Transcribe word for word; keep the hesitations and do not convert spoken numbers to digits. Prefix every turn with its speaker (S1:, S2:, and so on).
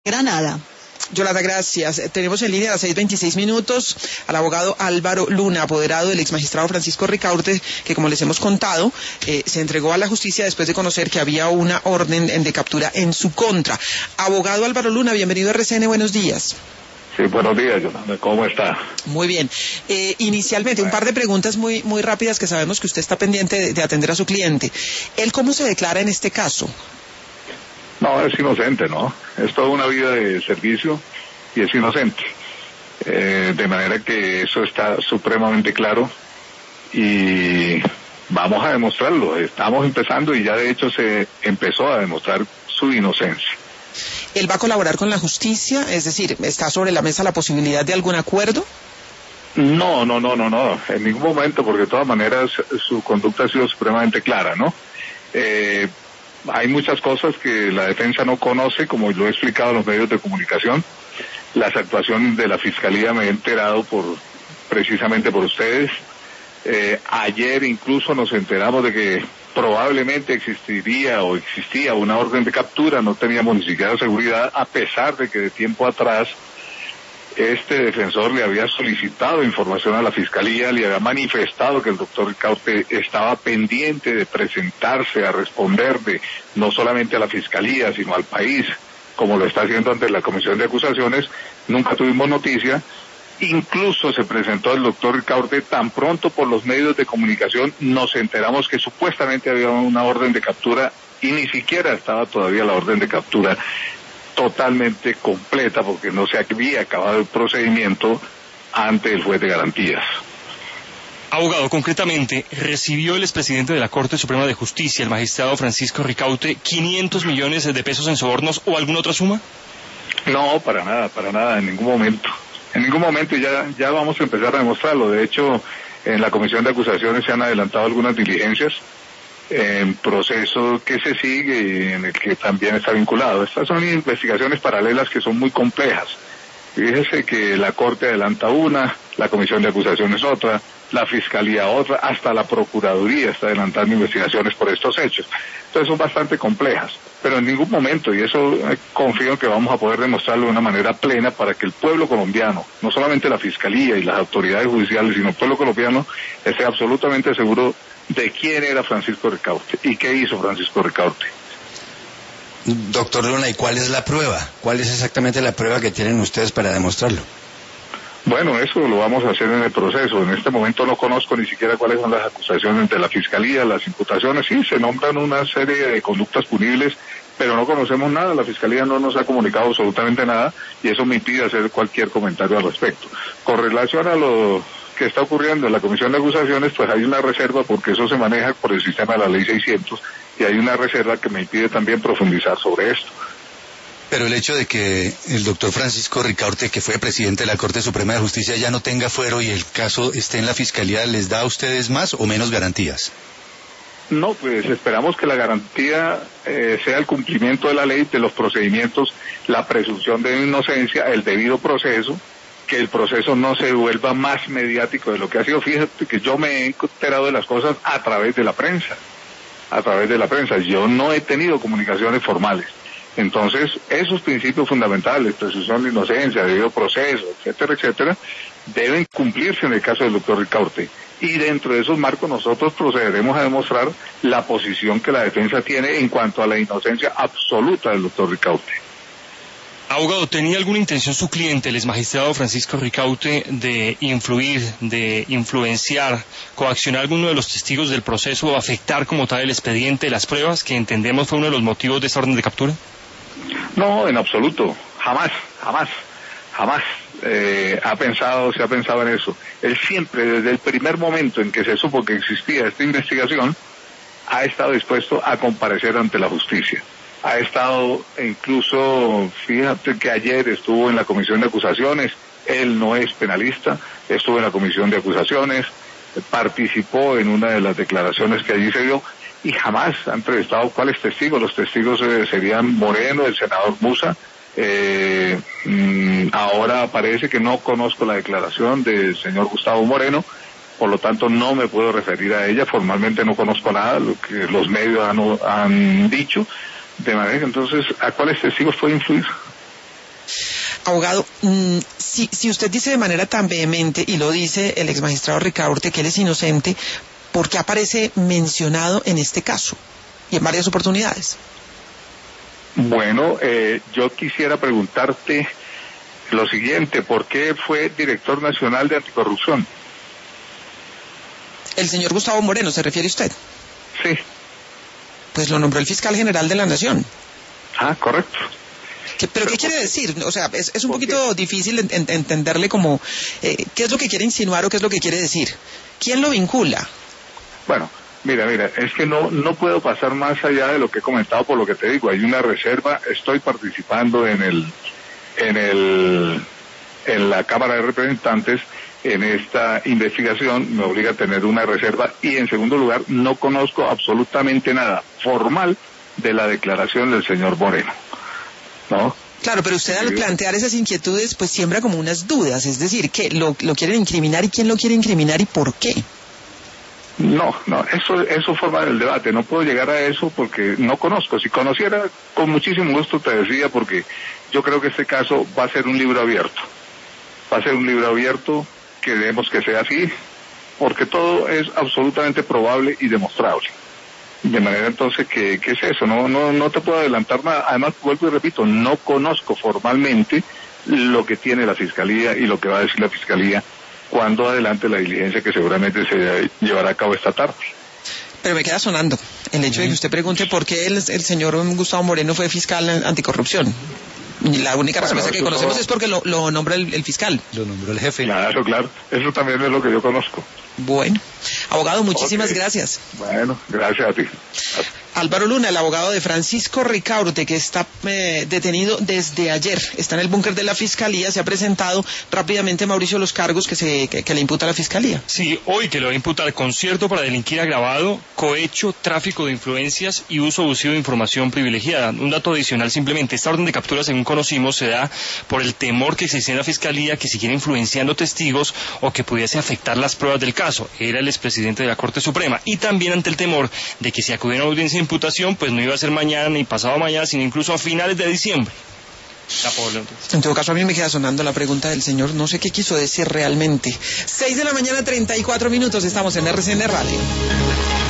S1: Granada.
S2: Yolanda, gracias. Tenemos en línea a las seis veintiséis minutos al abogado Álvaro Luna, apoderado del exmagistrado Francisco Ricaurte, que, como les hemos contado, eh, se entregó a la justicia después de conocer que había una orden de captura en su contra. Abogado Álvaro Luna, bienvenido a R C N, buenos días.
S3: Sí, buenos días, Yolanda, ¿cómo está?
S2: Muy bien. Eh, inicialmente, un par de preguntas muy muy rápidas, que sabemos que usted está pendiente de, de atender a su cliente. ¿Él cómo se declara en este caso?
S3: No, es inocente, ¿no? Es toda una vida de servicio y es inocente. Eh, de manera que eso está supremamente claro y vamos a demostrarlo. Estamos empezando y ya de hecho se empezó a demostrar su inocencia.
S2: ¿Él va a colaborar con la justicia? Es decir, ¿está sobre la mesa la posibilidad de algún acuerdo?
S3: No, no, no, no, no, en ningún momento, porque de todas maneras su conducta ha sido supremamente clara, ¿no? Eh, hay muchas cosas que la defensa no conoce, como lo he explicado en los medios de comunicación. Las actuaciones de la Fiscalía me he enterado por precisamente por ustedes. Eh, ayer incluso nos enteramos de que probablemente existiría o existía una orden de captura, no teníamos ni siquiera seguridad, a pesar de que de tiempo atrás este defensor le había solicitado información a la Fiscalía, le había manifestado que el doctor Ricaurte estaba pendiente de presentarse a responder de no solamente a la Fiscalía, sino al país, como lo está haciendo ante la Comisión de Acusaciones. Nunca tuvimos noticia. Incluso se presentó el doctor Ricaurte, tan pronto por los medios de comunicación nos enteramos que supuestamente había una orden de captura y ni siquiera estaba todavía la orden de captura totalmente completa, porque no se había acabado el procedimiento ante el juez de garantías.
S4: Abogado, concretamente, ¿recibió el expresidente de la Corte Suprema de Justicia, el magistrado Francisco Ricaurte, quinientos millones de pesos en sobornos o alguna otra suma?
S3: No, para nada, para nada, en ningún momento. En ningún momento, ya, ya vamos a empezar a demostrarlo. De hecho, en la Comisión de Acusaciones se han adelantado algunas diligencias en proceso que se sigue y en el que también está vinculado. Estas son investigaciones paralelas que son muy complejas. Fíjese que la Corte adelanta una, la Comisión de Acusaciones otra, la Fiscalía otra, hasta la Procuraduría está adelantando investigaciones por estos hechos. Entonces son bastante complejas, pero en ningún momento, y eso eh, confío que vamos a poder demostrarlo de una manera plena para que el pueblo colombiano, no solamente la Fiscalía y las autoridades judiciales, sino el pueblo colombiano, esté absolutamente seguro de quién era Francisco Ricaurte y qué hizo Francisco Ricaurte.
S5: Doctor Luna, ¿y cuál es la prueba? ¿Cuál es exactamente la prueba que tienen ustedes para demostrarlo?
S3: Bueno, eso lo vamos a hacer en el proceso. En este momento no conozco ni siquiera cuáles son las acusaciones de la Fiscalía, las imputaciones. Sí, se nombran una serie de conductas punibles, pero no conocemos nada. La Fiscalía no nos ha comunicado absolutamente nada y eso me impide hacer cualquier comentario al respecto. Con relación a lo que está ocurriendo en la Comisión de Acusaciones, pues hay una reserva porque eso se maneja por el sistema de la Ley seiscientos y hay una reserva que me impide también profundizar sobre esto.
S5: Pero el hecho de que el doctor Francisco Ricaurte, que fue presidente de la Corte Suprema de Justicia, ya no tenga fuero y el caso esté en la Fiscalía, ¿les da a ustedes más o menos garantías?
S3: No, pues esperamos que la garantía eh, sea el cumplimiento de la ley, de los procedimientos, la presunción de inocencia, el debido proceso, que el proceso no se vuelva más mediático de lo que ha sido. Fíjate que yo me he enterado de las cosas a través de la prensa, a través de la prensa. Yo no he tenido comunicaciones formales. Entonces, esos principios fundamentales, presunción de inocencia, debido proceso, etcétera, etcétera, deben cumplirse en el caso del doctor Ricaurte. Y dentro de esos marcos nosotros procederemos a demostrar la posición que la defensa tiene en cuanto a la inocencia absoluta del doctor Ricaurte.
S4: Abogado, ¿tenía alguna intención su cliente, el exmagistrado Francisco Ricaurte, de influir, de influenciar, coaccionar a alguno de los testigos del proceso o afectar como tal el expediente, las pruebas, que entendemos fue uno de los motivos de esta orden de captura?
S3: No, en absoluto, jamás, jamás, jamás eh, ha pensado, se ha pensado en eso. Él siempre, desde el primer momento en que se supo que existía esta investigación, ha estado dispuesto a comparecer ante la justicia. Ha estado incluso, fíjate que ayer estuvo en la Comisión de Acusaciones, él no es penalista, estuvo en la Comisión de Acusaciones, participó en una de las declaraciones que allí se dio y jamás ha entrevistado cuáles testigos. Los testigos eh, serían Moreno, el senador Musa. Eh, mmm, ahora parece que no conozco la declaración del señor Gustavo Moreno, por lo tanto no me puedo referir a ella, formalmente no conozco nada, lo que los medios han, han dicho. De manera que entonces, ¿a cuáles testigos puede influir?
S2: Abogado, mmm, si, si usted dice de manera tan vehemente, y lo dice el ex magistrado Ricaurte, que él es inocente, ¿por qué aparece mencionado en este caso y en varias oportunidades?
S3: Bueno, eh, yo quisiera preguntarte lo siguiente, ¿por qué fue director nacional de anticorrupción?
S2: El señor Gustavo Moreno, ¿se refiere usted?
S3: Sí.
S2: Pues lo nombró el fiscal general de la Nación.
S3: Ah, correcto.
S2: ¿Qué, ¿Pero qué quiere decir? O sea, es, es un poquito difícil en, en, entenderle como, eh, ¿qué es lo que quiere insinuar o qué es lo que quiere decir? ¿Quién lo vincula?
S3: Bueno, mira, mira, es que no no puedo pasar más allá de lo que he comentado por lo que te digo. Hay una reserva, estoy participando en el en el en la Cámara de Representantes en esta investigación, me obliga a tener una reserva y en segundo lugar no conozco absolutamente nada formal de la declaración del señor Moreno, ¿no?
S2: Claro, pero usted al plantear esas inquietudes pues siembra como unas dudas, es decir, que lo, lo quieren incriminar y quién lo quiere incriminar y por qué.
S3: No, no, eso eso forma del debate, no puedo llegar a eso porque no conozco. Si conociera, con muchísimo gusto te decía, porque yo creo que este caso va a ser un libro abierto. Va a ser un libro abierto, queremos que sea así, porque todo es absolutamente probable y demostrable. De manera entonces que, ¿qué es eso? No, no, no te puedo adelantar nada. Además, vuelvo y repito, no conozco formalmente lo que tiene la Fiscalía y lo que va a decir la Fiscalía cuando adelante la diligencia que seguramente se llevará a cabo esta tarde.
S2: Pero me queda sonando el hecho de que usted pregunte por qué el, el señor Gustavo Moreno fue fiscal anticorrupción. La única bueno, respuesta que conocemos todo... es porque lo, lo nombra el, el fiscal.
S5: Lo nombró el jefe.
S3: Claro, claro. Eso también es lo que yo conozco.
S2: Bueno. Abogado, muchísimas okay. gracias.
S3: Bueno, gracias a ti.
S2: Álvaro Luna, el abogado de Francisco Ricaurte, que está eh, detenido desde ayer. Está en el búnker de la Fiscalía. Se ha presentado rápidamente, Mauricio, los cargos que, se, que, que le imputa la Fiscalía.
S4: Sí, hoy que le va a imputar concierto para delinquir agravado, cohecho, tráfico de influencias y uso abusivo de información privilegiada. Un dato adicional simplemente, esta orden de captura, según conocimos, se da por el temor que existe en la Fiscalía que siguiera influenciando testigos o que pudiese afectar las pruebas del caso. Era el expresidente de la Corte Suprema. Y también ante el temor de que si acudiera a una audiencia de imputación, pues no iba a ser mañana ni pasado mañana, sino incluso a finales de diciembre.
S2: En todo caso, a mí me queda sonando la pregunta del señor, no sé qué quiso decir realmente. seis de la mañana, treinta y cuatro minutos, estamos en R C N Radio.